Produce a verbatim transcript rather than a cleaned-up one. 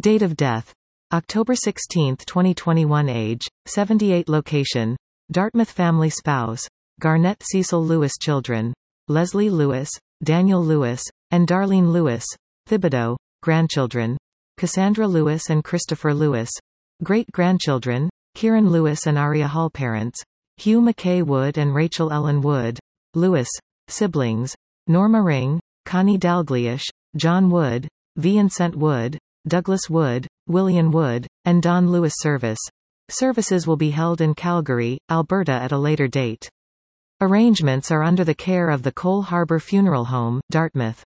Date of death: October sixteenth twenty twenty-one. Age: seventy-eight. Location: Dartmouth. Family: spouse, Garnett Cecil Lewis. Children: Leslie Lewis, Daniel Lewis, and Darlene Lewis. Thibodeau. Grandchildren: Cassandra Lewis and Christopher Lewis. Great-grandchildren: Kieran Lewis and Aria Hall. Parents: Hugh McKay Wood and Rachel Ellen Wood. Lewis. Siblings: Norma Ring, Connie Dalglish, John Wood, Vincent Wood, Douglas Wood, William Wood, and Don Lewis. Service. Services will be held in Calgary, Alberta at a later date. Arrangements are under the care of the Cole Harbour Funeral Home, Dartmouth.